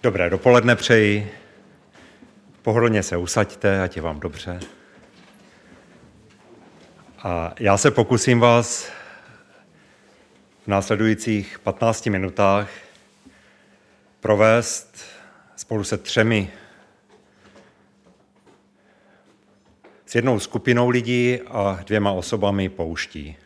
Dobré dopoledne přeji. Pohodlně se usaďte, ať je vám dobře. A já se pokusím vás v následujících 15 minutách provést spolu se s jednou skupinou lidí a 2 osobami pouští.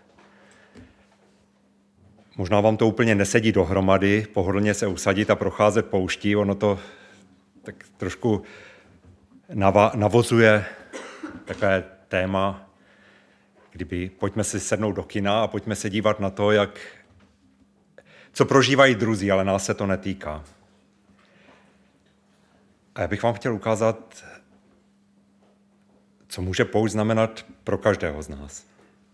Možná vám to úplně nesedí dohromady, pohodlně se usadit a procházet pouští, ono to tak trošku navozuje takové téma, kdyby pojďme si sednout do kina a pojďme se dívat na to, co prožívají druzí, ale nás se to netýká. A já bych vám chtěl ukázat, co může poušť znamenat pro každého z nás.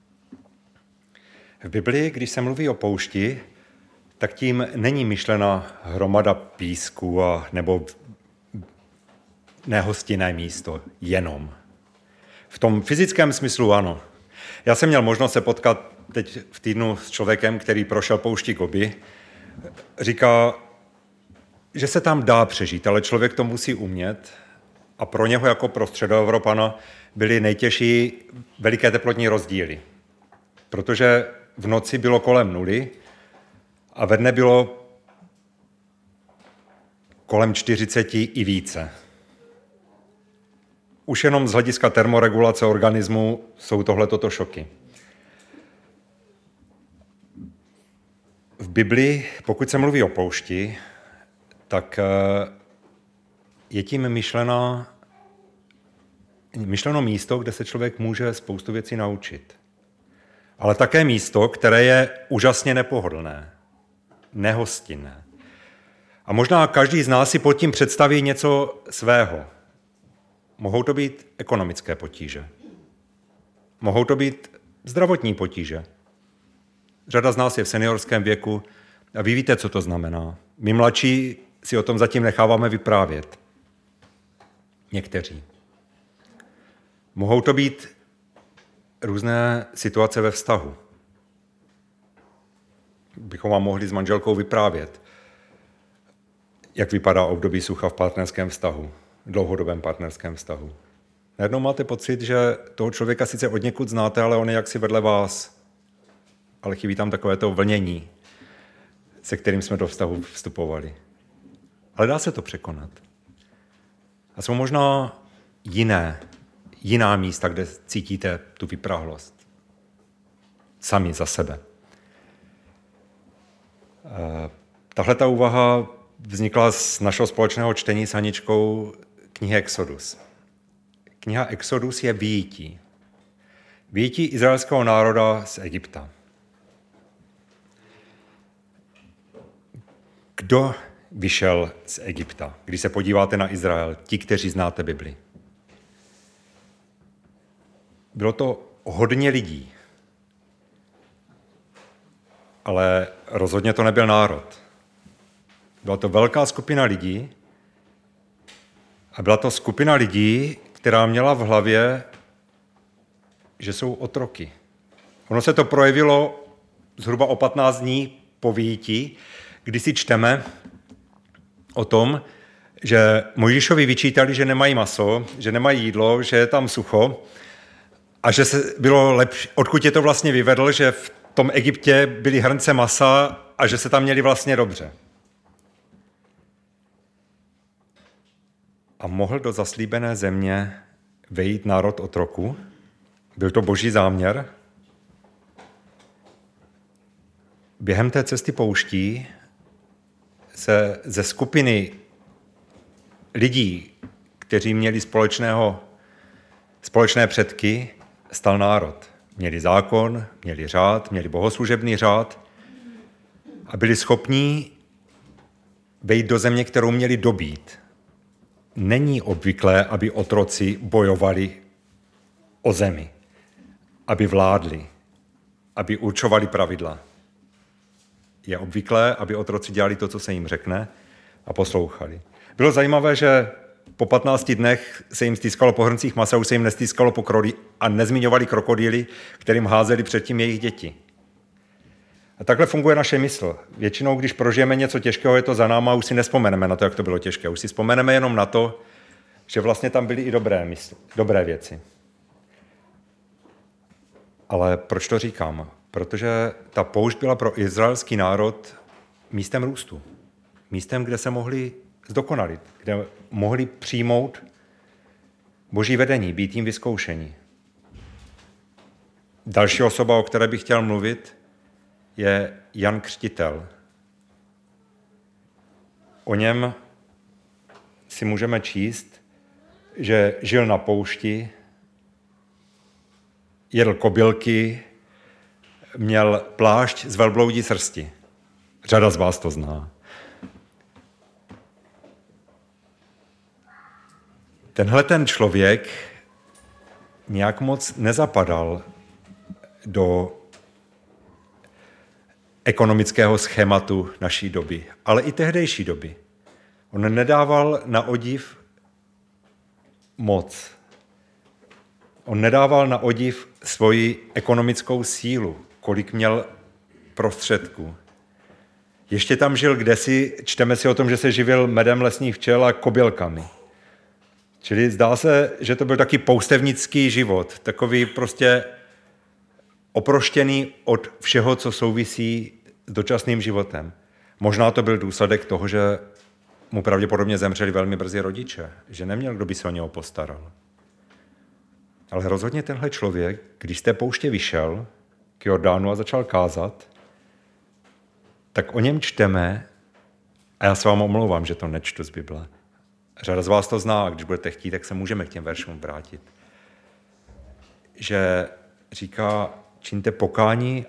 V Biblii, když se mluví o poušti, tak tím není myšlena hromada písku nebo nehostinné místo, jenom. V tom fyzickém smyslu ano. Já jsem měl možnost se potkat teď v týdnu s člověkem, který prošel pouští Gobi. Říká, že se tam dá přežít, ale člověk to musí umět. A pro něho jako pro Středoevropana byly nejtěžší veliké teplotní rozdíly. Protože v noci bylo kolem 0 a ve dne bylo kolem 40 i více. Už jenom z hlediska termoregulace organismu jsou tohleto šoky. V Biblii, pokud se mluví o poušti, tak je tím myšleno místo, kde se člověk může spoustu věcí naučit. Ale také místo, které je úžasně nepohodlné, nehostinné. A možná každý z nás si pod tím představí něco svého. Mohou to být ekonomické potíže. Mohou to být zdravotní potíže. Řada z nás je v seniorském věku a vy víte, co to znamená. My mladší si o tom zatím necháváme vyprávět. Někteří. Mohou to být různé situace ve vztahu. Bychom vám mohli s manželkou vyprávět, jak vypadá období sucha v partnerském vztahu, dlouhodobém partnerském vztahu. Najednou máte pocit, že toho člověka sice odněkud znáte, ale on je jaksi vedle vás. Ale chybí tam takové to vlnění, se kterým jsme do vztahu vstupovali. Ale dá se to překonat. A jsou možná jiná místa, kde cítíte tu vyprahlost. Sami za sebe. Tahle ta úvaha vznikla z našeho společného čtení s Haničkou knihy Exodus. Kniha Exodus je vyjití. Vyjití izraelského národa z Egypta. Kdo vyšel z Egypta, když se podíváte na Izrael, ti, kteří znáte Bibli? Bylo to hodně lidí, ale rozhodně to nebyl národ. Byla to velká skupina lidí a byla to skupina lidí, která měla v hlavě, že jsou otroky. Ono se to projevilo zhruba o 15 dní po vyjití, kdy si čteme o tom, že Mojžíšovi vyčítali, že nemají maso, že nemají jídlo, že je tam sucho a že se bylo lepší, odkud je to vlastně vyvedl, že v tom Egyptě byly hrnce masa a že se tam měli vlastně dobře. A mohl do zaslíbené země vejít národ otroku? Byl to boží záměr? Během té cesty pouští se ze skupiny lidí, kteří měli společné předky, stal národ. Měli zákon, měli řád, měli bohoslužebný řád a byli schopní vejít do země, kterou měli dobít. Není obvyklé, aby otroci bojovali o zemi, aby vládli, aby určovali pravidla. Je obvyklé, aby otroci dělali to, co se jim řekne a poslouchali. Bylo zajímavé, že po 15 dnech se jim stýskalo po hrncích masa, už se jim nestýskalo po kroli a nezmiňovali krokodýly, kterým házeli předtím jejich děti. A takhle funguje naše mysl. Většinou, když prožijeme něco těžkého, je to za náma, už si nespomeneme na to, jak to bylo těžké. Už si vzpomeneme jenom na to, že vlastně tam byly i dobré věci. Ale proč to říkám? Protože ta poušť byla pro izraelský národ místem růstu. Místem, kde se mohli zdokonalit, kde mohli přijmout boží vedení, být jim vyzkoušení. Další osoba, o které bych chtěl mluvit, je Jan Křtitel. O něm si můžeme číst, že žil na poušti, jedl kobylky, měl plášť z velbloudí srsti. Řada z vás to zná. Tenhle ten člověk nějak moc nezapadal do ekonomického schématu naší doby, ale i tehdejší doby. On nedával na odiv moc. On nedával na odiv svoji ekonomickou sílu, kolik měl prostředků. Ještě tam žil kdesi, čteme si o tom, že se živil medem lesních včel a kobylkami. Čili zdá se, že to byl taky poustevnický život, takový prostě oproštěný od všeho, co souvisí s dočasným životem. Možná to byl důsledek toho, že mu pravděpodobně zemřeli velmi brzy rodiče, že neměl, kdo by se o něho postaral. Ale rozhodně tenhle člověk, když z té pouště vyšel k Jordánu a začal kázat, tak o něm čteme, a já se vám omlouvám, že to nečtu z Bible. Řada z vás to zná, a když budete chtít, tak se můžeme k těm veršům vrátit. Že říká, čiňte pokání,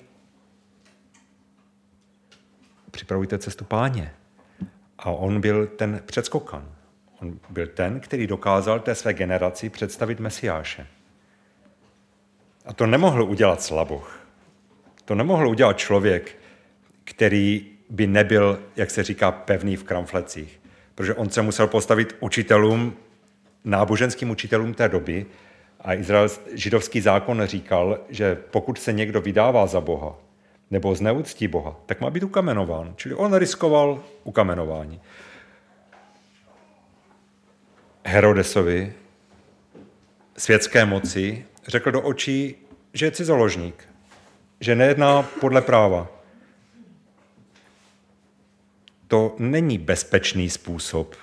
připravujte cestu Páně. A on byl ten předskokan. On byl ten, který dokázal té své generaci představit Mesiáše. A to nemohl udělat slaboch. To nemohl udělat člověk, který by nebyl, jak se říká, pevný v kramflecích. Protože on se musel postavit učitelům, náboženským učitelům té doby, a židovský zákon říkal, že pokud se někdo vydává za Boha nebo zneuctí Boha, tak má být ukamenován. Čili on riskoval ukamenování. Herodesovi, světské moci, řekl do očí, že je cizoložník, že nejedná podle práva. To není bezpečný způsob,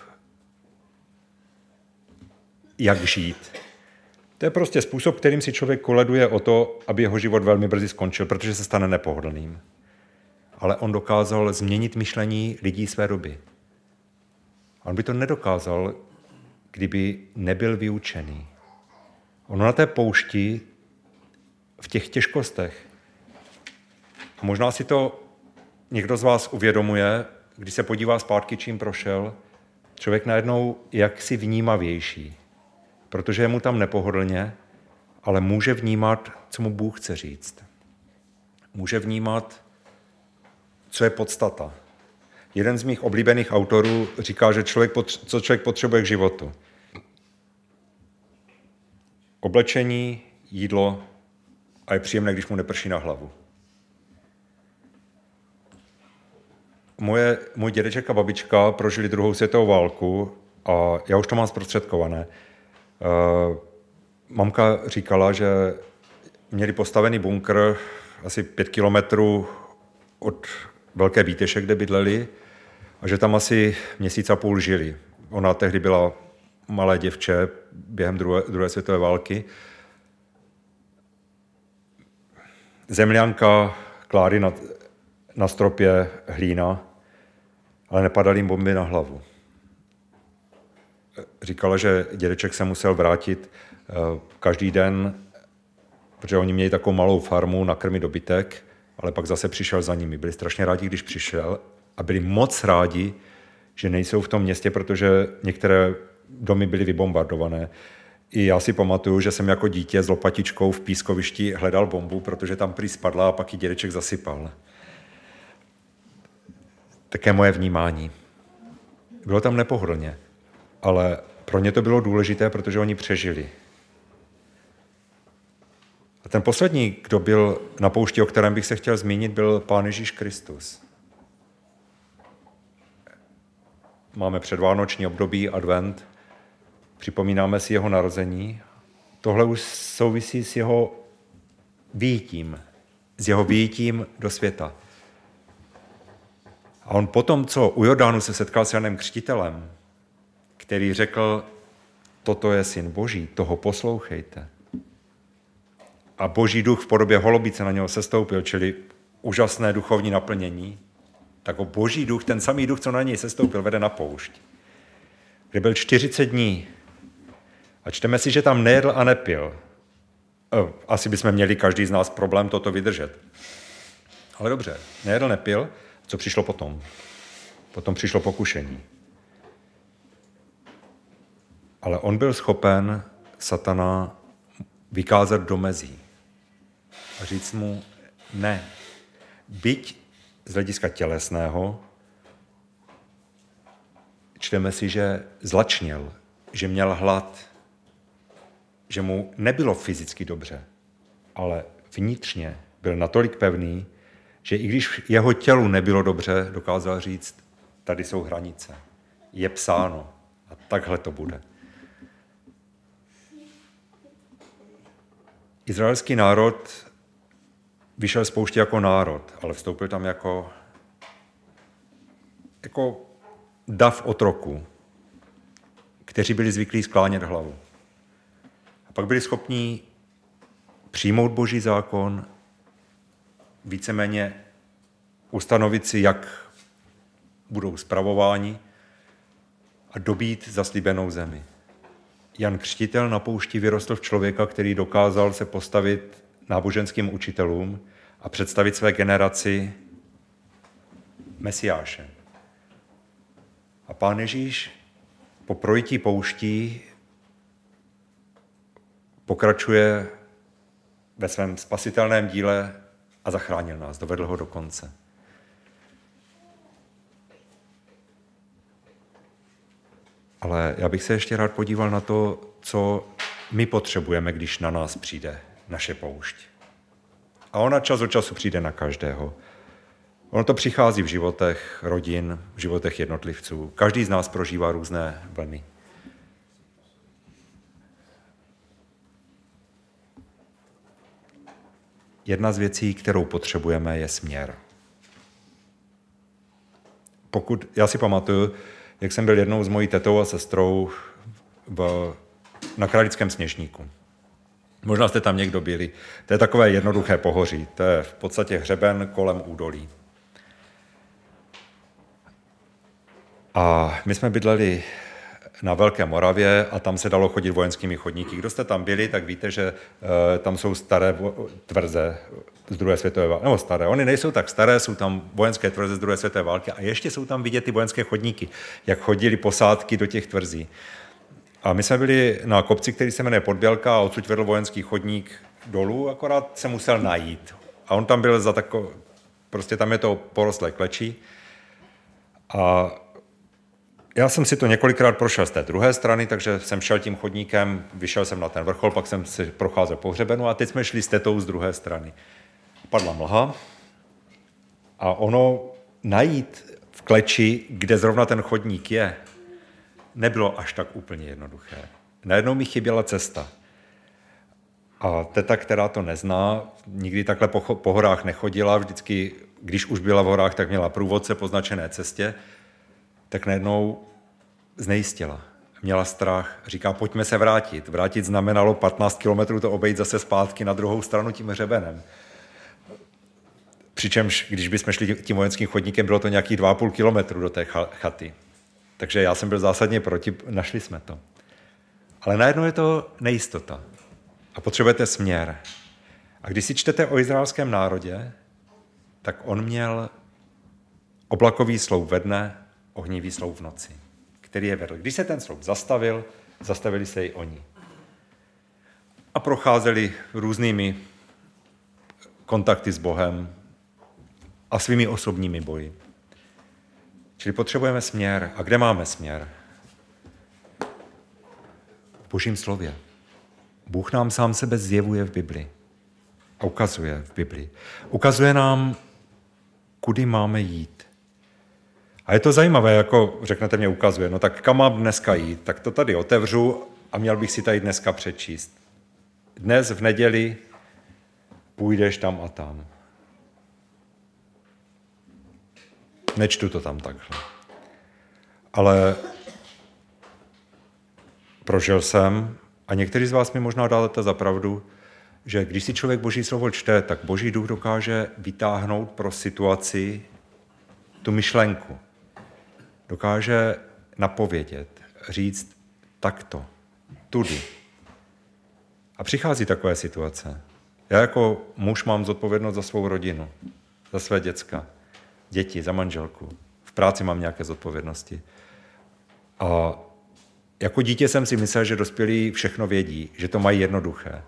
jak žít. To je prostě způsob, kterým si člověk koleduje o to, aby jeho život velmi brzy skončil, protože se stane nepohodlným. Ale on dokázal změnit myšlení lidí své doby. On by to nedokázal, kdyby nebyl vyučený. On na té poušti, v těch těžkostech, a možná si to někdo z vás uvědomuje, když se podívá zpátky, čím prošel, člověk najednou jaksi vnímavější, protože je mu tam nepohodlně, ale může vnímat, co mu Bůh chce říct. Může vnímat, co je podstata. Jeden z mých oblíbených autorů říká, že co člověk potřebuje k životu. Oblečení, jídlo a je příjemné, když mu neprší na hlavu. Můj dědeček a babička prožili druhou světovou válku a já už to mám zprostředkované. Mamka říkala, že měli postavený bunkr asi 5 kilometrů od Velké Bíteše, kde bydleli, a že tam asi měsíc a půl žili. Ona tehdy byla malé děvče během druhé světové války. Zemňanka, klády na stropě, hlína, ale nepadaly jim bomby na hlavu. Říkala, že dědeček se musel vrátit každý den, protože oni měli takovou malou farmu nakrmit dobytek, ale pak zase přišel za nimi. Byli strašně rádi, když přišel, a byli moc rádi, že nejsou v tom městě, protože některé domy byly vybombardované. I já si pamatuju, že jsem jako dítě s lopatičkou v pískovišti hledal bombu, protože tam prý spadla a pak ji dědeček zasypal. Také moje vnímání. Bylo tam nepohodlně, ale pro ně to bylo důležité, protože oni přežili. A ten poslední, kdo byl na poušti, o kterém bych se chtěl zmínit, byl Pán Ježíš Kristus. Máme předvánoční období, advent, připomínáme si jeho narození. Tohle už souvisí s jeho vyjítím do světa. A on potom, co u Jordánu se setkal s Janem Křtitelem, který řekl, toto je syn Boží, toho poslouchejte. A Boží duch v podobě holubice na něho sestoupil, čili úžasné duchovní naplnění, tak o Boží duch, ten samý duch, co na něj sestoupil, vede na poušť, kde byl 40 dní. A čteme si, že tam nejedl a nepil. Asi bychom měli každý z nás problém toto vydržet. Ale dobře, nejedl, nepil. Co přišlo potom? Potom přišlo pokušení. Ale on byl schopen satana vykázat do mezí a říct mu ne. Byť z hlediska tělesného čteme si, že zlačněl, že měl hlad, že mu nebylo fyzicky dobře, ale vnitřně byl natolik pevný, že i když jeho tělu nebylo dobře, dokázal říct, tady jsou hranice, je psáno a takhle to bude. Izraelský národ vyšel z pouště jako národ, ale vstoupil tam jako dav otroků, kteří byli zvyklí sklánět hlavu. A pak byli schopni přijmout Boží zákon, víceméně ustanovit si, jak budou spravováni a dobít zaslíbenou zemi. Jan Křtitel na poušti vyrostl v člověka, který dokázal se postavit náboženským učitelům a představit své generaci Mesiáše. A Pán Ježíš po projití pouští pokračuje ve svém spasitelném díle a zachránil nás, dovedl ho do konce. Ale já bych se ještě rád podíval na to, co my potřebujeme, když na nás přijde naše poušť. A ona čas od času přijde na každého. Ono to přichází v životech rodin, v životech jednotlivců. Každý z nás prožívá různé vlny. Jedna z věcí, kterou potřebujeme, je směr. Já si pamatuju, jak jsem byl jednou s mojí tetou a sestrou na Kralickém Sněžníku. Možná jste tam někdo byli. To je takové jednoduché pohoří. To je v podstatě hřeben kolem údolí. A my jsme bydleli na Velké Moravě a tam se dalo chodit vojenskými chodníky. Kdo jste tam byli, tak víte, že tam jsou staré tvrze z druhé světové války. Nebo staré, oni nejsou tak staré, jsou tam vojenské tvrze z druhé světové války a ještě jsou tam vidět ty vojenské chodníky, jak chodili posádky do těch tvrzí. A my jsme byli na kopci, který se jmenuje Podbělka a odsud vedl vojenský chodník dolů, akorát se musel najít. A on tam byl prostě tam je to porostlé klečí. A já jsem si to několikrát prošel z té druhé strany, takže jsem šel tím chodníkem, vyšel jsem na ten vrchol, pak jsem si procházel po hřebenu a teď jsme šli s tetou z druhé strany. Padla mlha a ono najít v kleči, kde zrovna ten chodník je, nebylo až tak úplně jednoduché. Najednou mi chyběla cesta. A teta, která to nezná, nikdy takhle po horách nechodila, vždycky, když už byla v horách, tak měla průvodce po značené cestě, tak najednou znejistěla. Měla strach. Říká, pojďme se vrátit. Vrátit znamenalo 15 kilometrů to obejít zase zpátky na druhou stranu tím hřebenem. Přičemž, když bychom šli tím vojenským chodníkem, bylo to nějakých 2,5 kilometru do té chaty. Takže já jsem byl zásadně proti, našli jsme to. Ale najednou je to nejistota. A potřebujete směr. A když si čtete o izraelském národě, tak on měl oblakový sloup ve dne, ohnivý sloup v noci, který je vedl. Když se ten sloup zastavil, zastavili se i oni. A procházeli různými kontakty s Bohem a svými osobními boji. Čili potřebujeme směr. A kde máme směr? V Božím slově. Bůh nám sám sebe zjevuje v Bibli. a ukazuje v Biblii. Ukazuje nám, kudy máme jít. A je to zajímavé, jako řeknete mě ukazuje, no tak kam mám dneska jít? Tak to tady otevřu a měl bych si tady dneska přečíst. Dnes v neděli půjdeš tam a tam. Nečtu to tam takhle. Ale prožil jsem, a někteří z vás mi možná dáte za pravdu, že když si člověk Boží slovo čte, tak Boží duch dokáže vytáhnout pro situaci tu myšlenku. Dokáže napovědět, říct takto, tudy. A přichází takové situace. Já jako muž mám zodpovědnost za svou rodinu, za své děcka, děti, za manželku. V práci mám nějaké zodpovědnosti. A jako dítě jsem si myslel, že dospělí všechno vědí, že to mají jednoduché.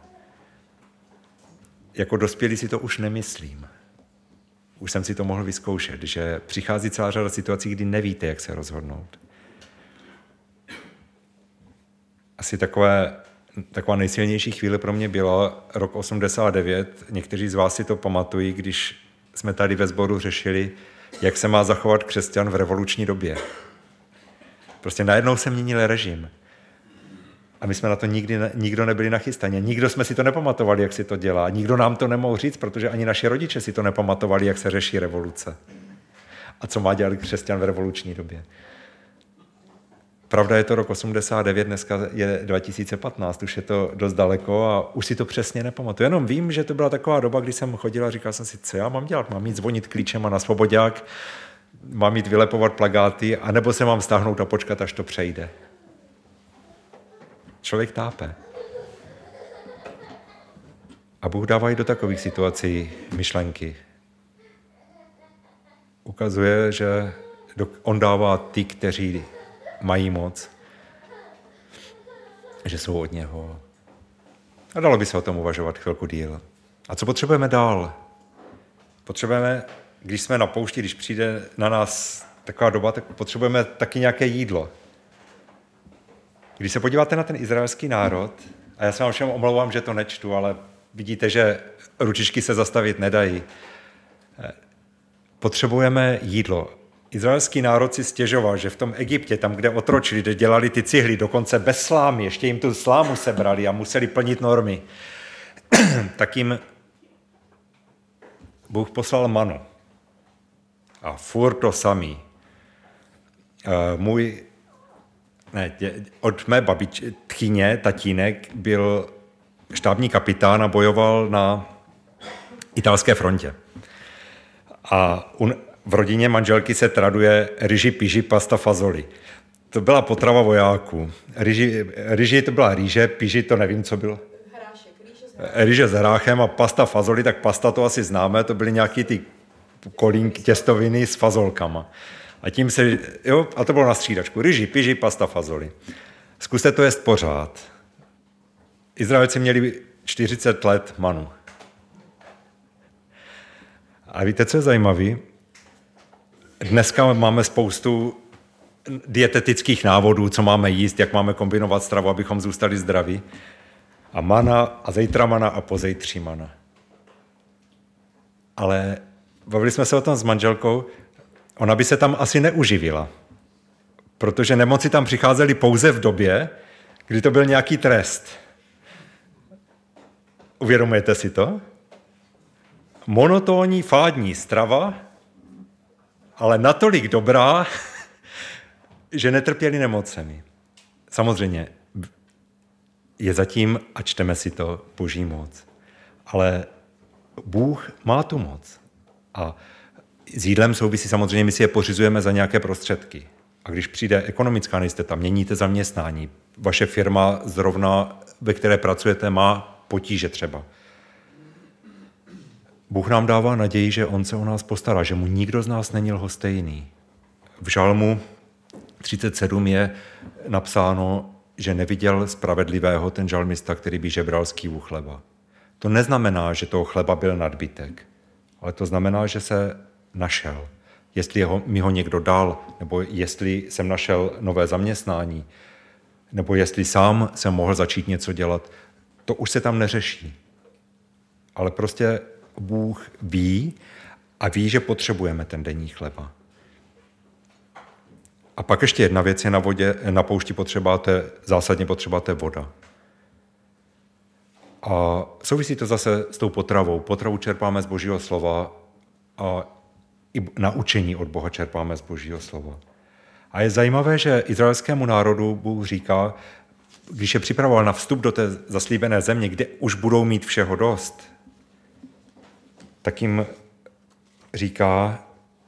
Jako dospělí si to už nemyslím. Už jsem si to mohl vyzkoušet, že přichází celá řada situací, kdy nevíte, jak se rozhodnout. Asi taková nejsilnější chvíle pro mě byla rok 89. Někteří z vás si to pamatují, když jsme tady ve sboru řešili, jak se má zachovat křesťan v revoluční době. Prostě najednou se měnil režim. A my jsme na to nikdo nebyli nachystaní. Nikdo jsme si to nepamatovali, jak si to dělá. Nikdo nám to nemohl říct, protože ani naši rodiče si to nepamatovali, jak se řeší revoluce. A co má dělat křesťan v revoluční době. Pravda, je to rok 89, dneska je 2015, už je to dost daleko a už si to přesně nepamatuju. Jenom vím, že to byla taková doba, kdy jsem chodil a říkal jsem si, co já mám dělat? Mám jít zvonit klíčema na Svobodák, mám jít vylepovat plakáty, anebo se mám stáhnout a počkat, až to přejde. Člověk tápe. A Bůh dává i do takových situací myšlenky. Ukazuje, že on dává ty, kteří mají moc, že jsou od něho. A dalo by se o tom uvažovat chvilku díl. A co potřebujeme dál? Potřebujeme, když jsme na poušti, když přijde na nás taková doba, tak potřebujeme taky nějaké jídlo. Když se podíváte na ten izraelský národ, a já se vám všem omlouvám, že to nečtu, ale vidíte, že ručičky se zastavit nedají. Potřebujeme jídlo. Izraelský národ si stěžoval, že v tom Egyptě, tam, kde otročili, kde dělali ty cihly, dokonce bez slámy, ještě jim tu slámu sebrali a museli plnit normy, tak jim Bůh poslal manu. A furt to samý. Od mé tchyně, tatínek, byl štábní kapitán a bojoval na italské frontě. A v rodině manželky se traduje ryži, piži, pasta, fazoli. To byla potrava vojáků. Ryži to byla rýže, piži to nevím, co bylo. Rýže s hráchem a pasta, fazoli, tak pasta to asi známe, to byly nějaký ty kolínky, těstoviny s fazolkama. A to bylo na střídačku. Ryži, piži, pasta, fazoli. Zkuste to jíst pořád. Izraelci měli 40 let manu. A víte, co je zajímavé? Dneska máme spoustu dietetických návodů, co máme jíst, jak máme kombinovat stravu, abychom zůstali zdraví. A mana, a zítra mana, a pozejtří mana. Ale bavili jsme se o tom s manželkou, ona by se tam asi neuživila, protože nemoci tam přicházely pouze v době, kdy to byl nějaký trest. Uvědomujete si to? Monotónní, fádní strava, ale natolik dobrá, že netrpěli nemocemi. Samozřejmě je zatím, a čteme si to, Boží moc. Ale Bůh má tu moc. A s jídlem souvisí samozřejmě, my si je pořizujeme za nějaké prostředky. A když přijde ekonomická nejistota, měníte zaměstnání, vaše firma zrovna, ve které pracujete, má potíže třeba. Bůh nám dává naději, že on se o nás postará, že mu nikdo z nás není lhostejný. V Žalmu 37 je napsáno, že neviděl spravedlivého ten žalmista, který by žebral z kývu chleba. To neznamená, že toho chleba byl nadbytek, ale to znamená, že se našel. Jestli mi ho někdo dal, nebo jestli jsem našel nové zaměstnání, nebo jestli sám jsem mohl začít něco dělat, to už se tam neřeší. ale prostě Bůh ví a ví, že potřebujeme ten denní chleba. A pak ještě jedna věc je na poušti zásadně potřeba, to je voda. A souvisí to zase s tou potravou. Potravu čerpáme z Božího slova a i naučení od Boha čerpáme z Božího slova. A je zajímavé, že izraelskému národu Bůh říká, když je připravoval na vstup do té zaslíbené země, kde už budou mít všeho dost, tak jim říká,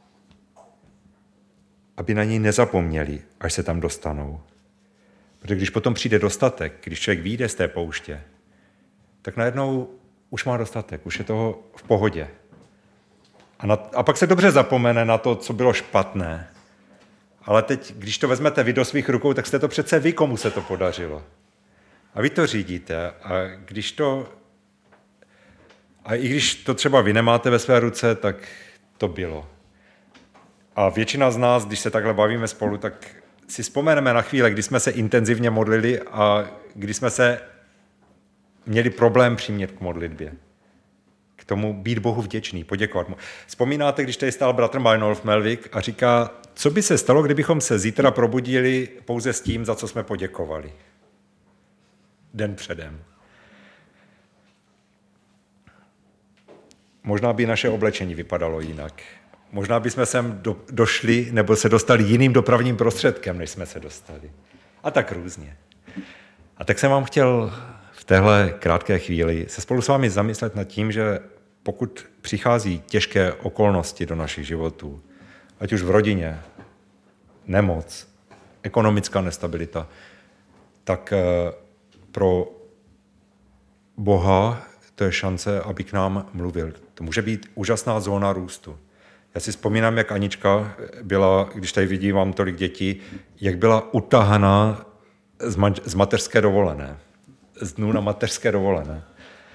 aby na něj nezapomněli, až se tam dostanou. Protože když potom přijde dostatek, když člověk vyjde z té pouště, tak najednou už má dostatek, už je toho v pohodě. A pak se dobře zapomene na to, co bylo špatné. Ale teď, když to vezmete vy do svých rukou, tak jste to přece vy, komu se to podařilo. A vy to řídíte. A i když to třeba vy nemáte ve své ruce, tak to bylo. A většina z nás, když se takhle bavíme spolu, tak si vzpomeneme na chvíle, kdy jsme se intenzivně modlili a kdy jsme se měli problém přimět k modlitbě. K tomu být Bohu vděčný, poděkovat mu. Vzpomínáte, když tady stál bratr Meinolf Melvik a říká, co by se stalo, kdybychom se zítra probudili pouze s tím, za co jsme poděkovali. Den předem. Možná by naše oblečení vypadalo jinak. Možná bychom sem došli nebo se dostali jiným dopravním prostředkem, než jsme se dostali. A tak různě. A tak jsem vám chtěl v téhle krátké chvíli se spolu s vámi zamyslet nad tím, že pokud přichází těžké okolnosti do našich životů, ať už v rodině, nemoc, ekonomická nestabilita, tak pro Boha to je šance, aby k nám mluvil. To může být úžasná zóna růstu. Já si vzpomínám, jak Anička byla, když tady vidím vám tolik dětí, jak byla utahaná z mateřské dovolené. Z dnů na mateřské dovolené.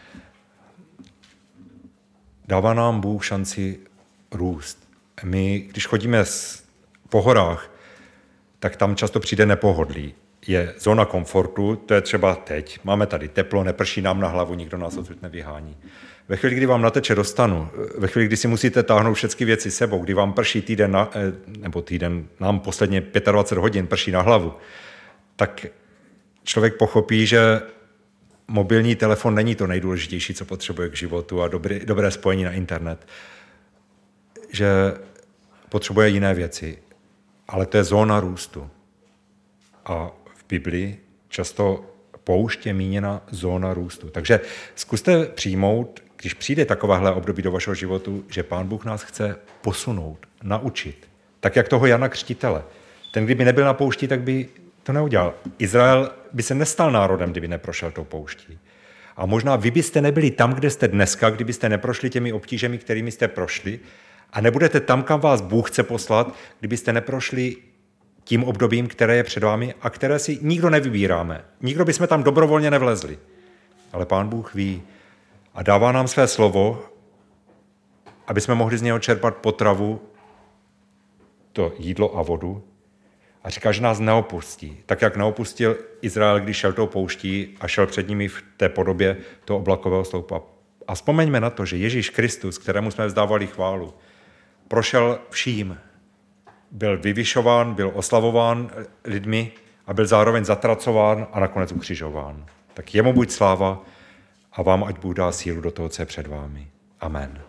Dává nám Bůh šanci růst. My, když chodíme po horách, tak tam často přijde nepohodlí. Je zóna komfortu, to je třeba teď. Máme tady teplo, neprší nám na hlavu, nikdo nás odsud nevyhání. Ve chvíli, kdy vám nateče do stanu, ve chvíli, kdy si musíte táhnout všechny věci sebou, kdy vám prší týden, nám posledně 25 hodin prší na hlavu, tak člověk pochopí, že mobilní telefon není to nejdůležitější, co potřebuje k životu a dobré spojení na internet. Že potřebuje jiné věci, ale to je zóna růstu. A v Biblii často poušť je míněna zóna růstu. Takže zkuste přijmout, když přijde takovéhle období do vašeho životu, že Pán Bůh nás chce posunout, naučit. Tak jak toho Jana Křtitele. Ten, kdyby nebyl na poušti, tak by to neudělal. Izrael by se nestal národem, kdyby neprošel tou pouští. A možná vy byste nebyli tam, kde jste dneska, kdybyste neprošli těmi obtížemi, kterými jste prošli, a nebudete tam, kam vás Bůh chce poslat, kdybyste neprošli tím obdobím, které je před vámi a které si nikdo nevybíráme. Nikdo bychom tam dobrovolně nevlezli. Ale Pán Bůh ví a dává nám své slovo, aby jsme mohli z něho čerpat potravu, to jídlo a vodu. A říká, že nás neopustí. Tak, jak neopustil Izrael, když šel tou pouští a šel před nimi v té podobě toho oblakového sloupa. A vzpomeňme na to, že Ježíš Kristus, kterému jsme vzdávali chválu, prošel vším. Byl vyvyšován, byl oslavován lidmi a byl zároveň zatracován a nakonec ukřižován. Tak jemu buď sláva a vám ať Bůh dá sílu do toho, co je před vámi. Amen.